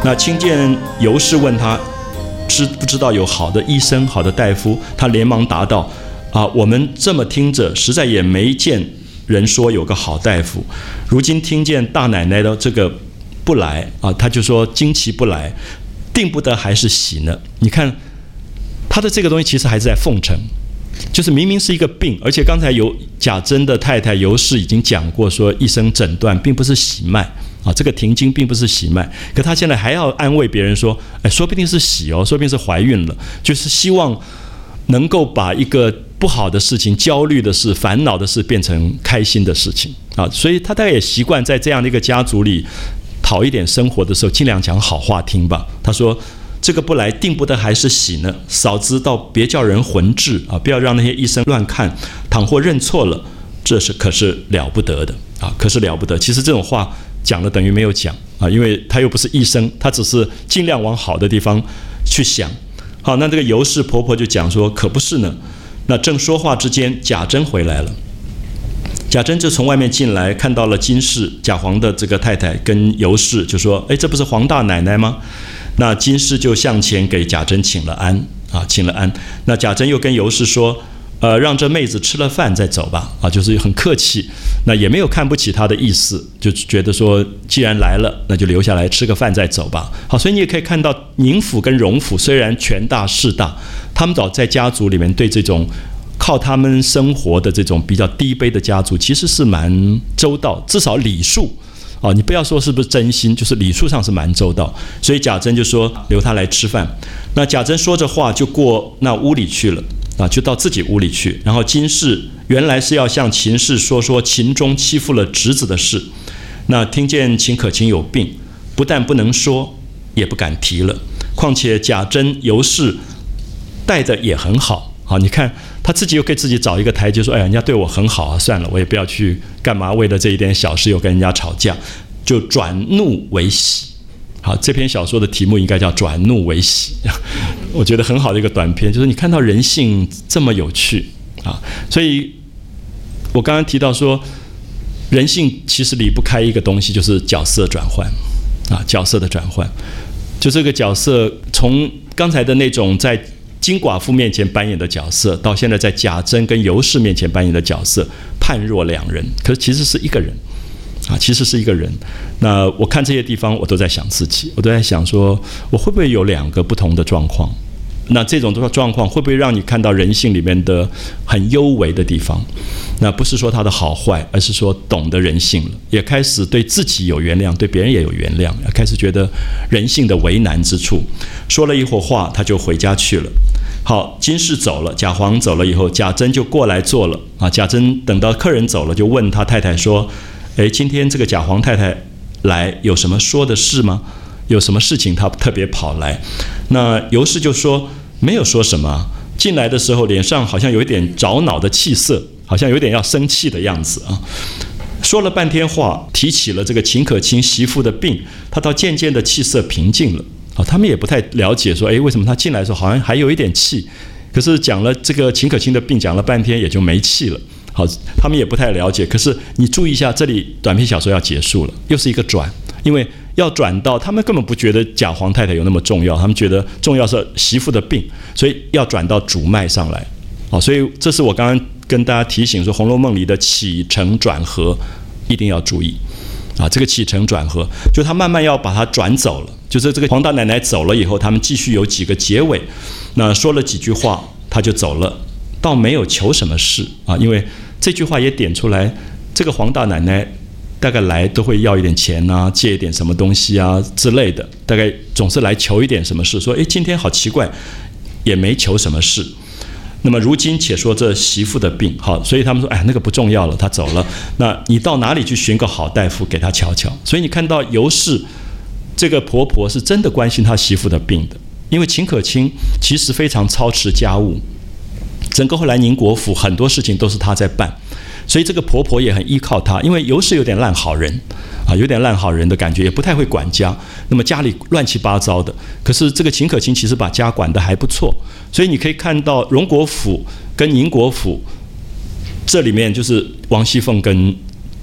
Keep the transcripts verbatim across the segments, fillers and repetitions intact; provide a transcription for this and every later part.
那亲见尤氏问他知不知道有好的医生、好的大夫，他连忙答道：啊，我们这么听着，实在也没见人说有个好大夫。如今听见大奶奶的这个不来啊，他就说惊奇不来，定不得还是喜呢。你看他的这个东西其实还是在奉承，就是明明是一个病，而且刚才有贾珍的太太尤氏已经讲过，说医生诊断并不是喜脉啊，这个停经并不是喜脉，可他现在还要安慰别人说，哎，说不定是喜哦，说不定是怀孕了，就是希望能够把一个不好的事情、焦虑的事、烦恼的事变成开心的事情啊。所以他大概也习惯在这样的一个家族里讨一点生活的时候，尽量讲好话听吧。他说：“这个不来，定不得还是喜呢。嫂子倒别叫人混治啊，不要让那些医生乱看。倘或认错了，这是可是了不得的啊，可是了不得。其实这种话讲了等于没有讲啊，因为他又不是医生，他只是尽量往好的地方去想。好，那这个尤氏婆婆就讲说，可不是呢。那正说话之间，贾珍回来了。贾珍就从外面进来，看到了金氏贾皇的这个太太跟尤氏，就说：“哎，这不是黄大奶奶吗？”那金氏就向前给贾珍请了安啊，请了安。那贾珍又跟尤氏说：“呃，让这妹子吃了饭再走吧。”啊，就是很客气，那也没有看不起她的意思，就觉得说既然来了，那就留下来吃个饭再走吧。好，所以你也可以看到宁府跟荣府虽然权大势大，他们早在家族里面对这种靠他们生活的这种比较低卑的家族，其实是蛮周到，至少礼数啊，你不要说是不是真心，就是礼数上是蛮周到。所以贾珍就说留他来吃饭。那贾珍说着话就过那屋里去了啊，就到自己屋里去。然后金氏原来是要向秦氏说说秦钟欺负了侄子的事，那听见秦可卿有病，不但不能说，也不敢提了。况且贾珍尤氏带的也很好。好，你看他自己又给自己找一个台阶，说：“哎呀，人家对我很好啊，算了，我也不要去干嘛，为了这一点小事又跟人家吵架，就转怒为喜。”好，这篇小说的题目应该叫《转怒为喜》，我觉得很好的一个短篇，就是你看到人性这么有趣啊。所以我刚刚提到说，人性其实离不开一个东西，就是角色转换啊，角色的转换，就这个角色从刚才的那种在金寡妇面前扮演的角色，到现在在贾珍跟尤氏面前扮演的角色，判若两人，可是其实是一个人啊，其实是一个人。那我看这些地方，我都在想自己，我都在想说，我会不会有两个不同的状况？那这种状况会不会让你看到人性里面的很幽微的地方？那不是说他的好坏，而是说懂得人性了，也开始对自己有原谅，对别人也有原谅，也开始觉得人性的为难之处。说了一会儿话，他就回家去了。好，金氏走了，贾皇走了以后，贾珍就过来坐了啊。贾珍等到客人走了，就问他太太说：“哎，今天这个贾皇太太来有什么说的事吗？有什么事情他特别跑来？”那尤氏就说：“没有说什么，进来的时候脸上好像有一点着恼的气色，好像有点要生气的样子啊。”说了半天话，提起了这个秦可卿媳妇的病，他倒渐渐的气色平静了。啊，他们也不太了解说，哎，为什么他进来的时候好像还有一点气，可是讲了这个秦可卿的病，讲了半天也就没气了。好，他们也不太了解。可是你注意一下，这里短篇小说要结束了，又是一个转，因为要转到他们根本不觉得贾皇太太有那么重要，他们觉得重要是媳妇的病，所以要转到主脉上来。好，所以这是我刚刚跟大家提醒说，《红楼梦》里的起承转合一定要注意。啊，这个起承转合，就他慢慢要把它转走了。就是这个黄大奶奶走了以后，他们继续有几个结尾，那说了几句话，他就走了，倒没有求什么事啊。因为这句话也点出来，这个黄大奶奶大概来都会要一点钱啊，借一点什么东西啊之类的，大概总是来求一点什么事。说，哎，今天好奇怪，也没求什么事。那么如今且说这媳妇的病，好，所以他们说，哎，那个不重要了，他走了，那你到哪里去寻个好大夫给他瞧瞧？所以你看到尤氏这个婆婆是真的关心她媳妇的病的，因为秦可卿其实非常操持家务，整个后来宁国府很多事情都是她在办，所以这个婆婆也很依靠她，因为尤氏有点烂好人啊，有点烂好人的感觉，也不太会管家，那么家里乱七八糟的，可是这个秦可卿其实把家管得还不错，所以你可以看到荣国府跟宁国府这里面就是王熙凤跟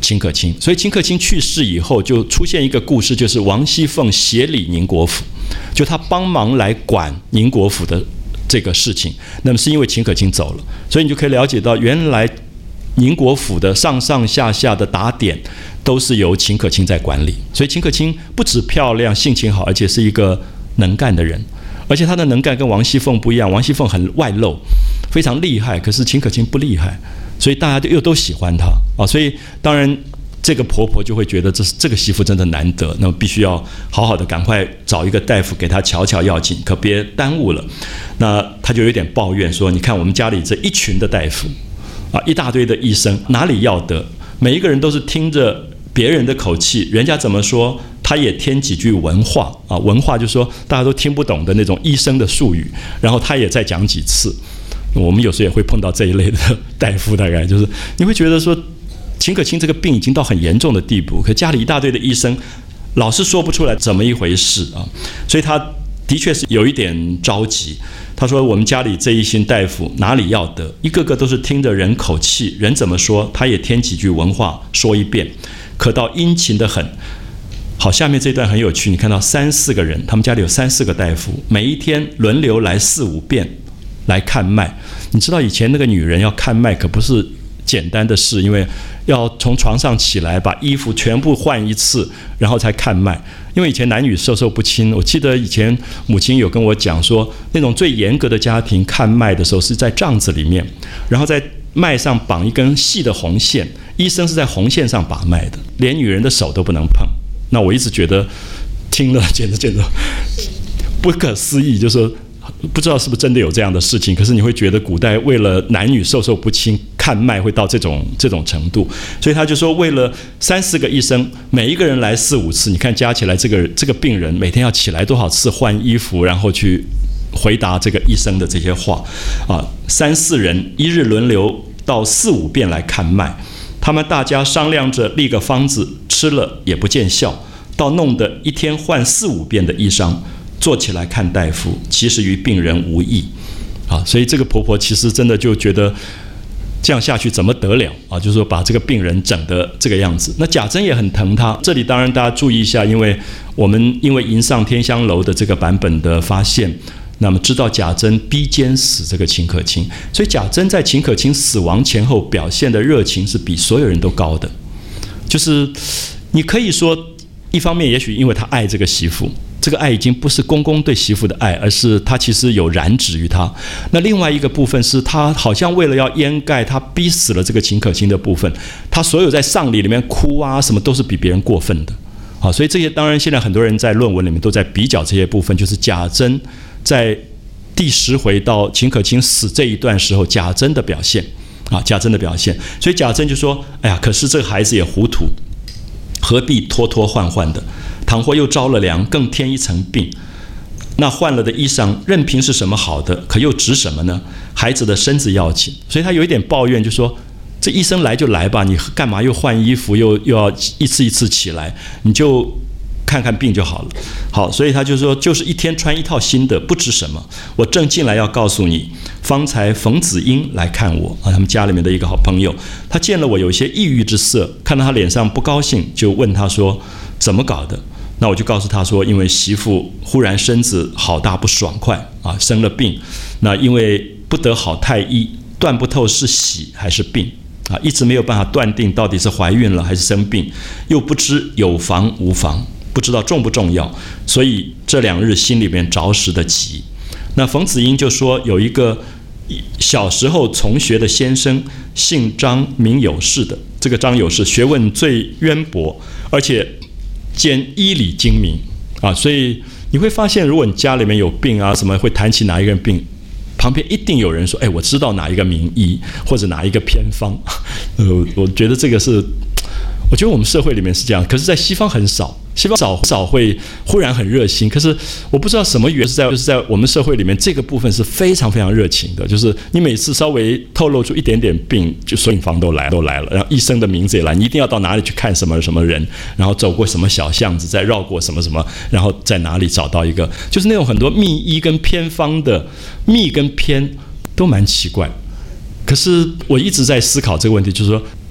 秦可卿。所以秦可卿去世以后，就出现一个故事，就是王熙凤协理宁国府，就她帮忙来管宁国府的这个事情。那么是因为秦可卿走了，所以你就可以了解到，原来宁国府的上上下下的打点都是由秦可卿在管理。所以秦可卿不止漂亮、性情好，而且是一个能干的人。而且她的能干跟王熙凤不一样，王熙凤很外露，非常厉害，可是秦可卿不厉害，所以大家又都喜欢她啊。所以当然这个婆婆就会觉得这是这个媳妇真的难得，那么必须要好好的赶快找一个大夫给她瞧瞧要紧，可别耽误了。那她就有点抱怨说：“你看我们家里这一群的大夫啊，一大堆的医生，哪里要得？每一个人都是听着别人的口气，人家怎么说，他也添几句文化啊，文化就是说大家都听不懂的那种医生的术语，然后他也再讲几次。我们有时候也会碰到这一类的大夫，大概就是你会觉得说，秦可卿这个病已经到很严重的地步，可家里一大堆的医生，老是说不出来怎么一回事啊，所以他的确是有一点着急。他说我们家里这一群大夫哪里要得，一个个都是听着人口气，人怎么说他也添几句文化说一遍，可到殷勤得很。好，下面这段很有趣，你看到三四个人，他们家里有三四个大夫，每一天轮流来四五遍来看脉。你知道以前那个女人要看脉可不是简单的事，因为要从床上起来，把衣服全部换一次，然后才看脉。因为以前男女授受不亲，我记得以前母亲有跟我讲说，那种最严格的家庭看脉的时候是在帐子里面，然后在脉上绑一根细的红线，医生是在红线上把脉的，连女人的手都不能碰。那我一直觉得听了简直简直不可思议，就是不知道是不是真的有这样的事情，可是你会觉得古代为了男女授受不亲，看脉会到这种这种程度。所以他就说为了三四个医生，每一个人来四五次，你看加起来这个这个病人每天要起来多少次换衣服，然后去回答这个医生的这些话啊，三四人一日轮流到四五遍来看脉，他们大家商量着立个方子，吃了也不见效，到弄得一天换四五遍的医生做起来看大夫，其实与病人无益啊。所以这个婆婆其实真的就觉得这样下去怎么得了啊？就是说把这个病人整得这个样子。那贾珍也很疼她，这里当然大家注意一下，因为我们因为迎上天香楼的这个版本的发现，那么知道贾珍逼奸死这个秦可卿，所以贾珍在秦可卿死亡前后表现的热情是比所有人都高的。就是你可以说，一方面也许因为他爱这个媳妇，这个爱已经不是公公对媳妇的爱，而是他其实有染指于他。那另外一个部分是他好像为了要掩盖他逼死了这个秦可卿的部分，他所有在丧礼里面哭啊什么都是比别人过分的。好，所以这些当然现在很多人在论文里面都在比较这些部分，就是贾珍在第十回到秦可卿死这一段时候，贾珍的表现啊，贾珍的表现。所以贾珍就说：“哎呀，可是这个孩子也糊涂，何必拖拖换换的？倘或又着了凉，更添一层病。那换了的衣裳，任凭是什么好的，可又值什么呢？孩子的身子要紧。”所以他有一点抱怨，就说：“这医生来就来吧，你干嘛又换衣服，又又要一次一次起来？你就看看病就好了。”好，所以他就说，就是一天穿一套新的，不值什么。我正进来要告诉你，方才冯子英来看我啊，他们家里面的一个好朋友，他见了我有一些抑郁之色，看到他脸上不高兴，就问他说怎么搞的。那我就告诉他说，因为媳妇忽然身子好大不爽快啊，生了病，那因为不得好太医，断不透是喜还是病啊，一直没有办法断定到底是怀孕了还是生病，又不知有防无防，不知道重不重要，所以这两日心里面着实的急。那冯子英就说，有一个小时候从学的先生，姓张名有事的，这个张有事学问最渊博，而且兼医理精明啊，所以你会发现，如果你家里面有病啊，什么会谈起哪一个人病，旁边一定有人说：“哎，我知道哪一个名医或者哪一个偏方。”呃，我觉得这个是，我觉得我们社会里面是这样，可是在西方很少，西方少少会忽然很热心。可是我不知道什么原因是在就是在我们社会里面，这个部分是非常非常热情的，就是你每次稍微透露出一点点病，就所有病房都来都来了，然后医生的名字也来，你一定要到哪里去看什么什么人，然后走过什么小巷子，再绕过什么什么，然后在哪里找到一个，就是那种很多秘医跟偏方的秘跟偏都蛮奇怪。可是我一直在思考这个问题，就是说，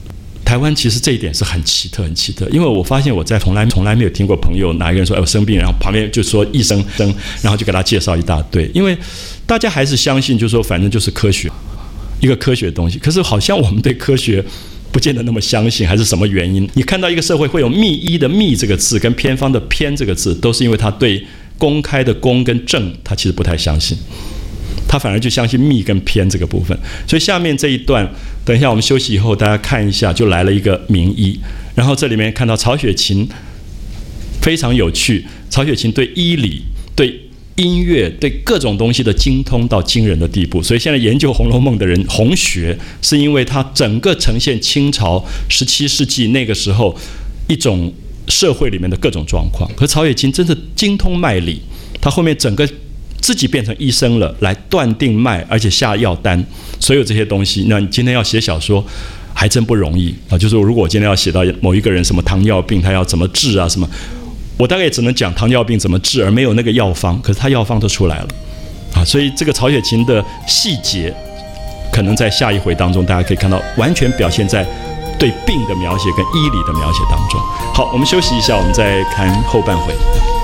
台湾其实这一点是很奇特很奇特，因为我发现我在从来从来没有听过朋友哪一个人说哎我生病，然后旁边就说医生生，然后就给他介绍一大堆，因为大家还是相信就是说反正就是科学，一个科学的东西。可是好像我们对科学不见得那么相信，还是什么原因？你看到一个社会会有密医的密这个字跟偏方的偏这个字，都是因为他对公开的公跟正他其实不太相信，他反而就相信密跟偏这个部分。所以下面这一段等一下我们休息以后大家看一下，就来了一个名医，然后这里面看到曹雪芹非常有趣，曹雪芹对医理对音乐对各种东西的精通到惊人的地步，所以现在研究《红楼梦》的人红学，是因为它整个呈现清朝十七世纪那个时候一种社会里面的各种状况。可是曹雪芹真的精通脉理，他后面整个自己变成医生了，来断定脉，而且下药单，所有这些东西。那你今天要写小说还真不容易啊！就是如果我今天要写到某一个人什么糖尿病，他要怎么治啊什么，我大概也只能讲糖尿病怎么治，而没有那个药方。可是他药方都出来了啊！所以这个曹雪芹的细节，可能在下一回当中大家可以看到，完全表现在对病的描写跟医理的描写当中。好，我们休息一下，我们再看后半回。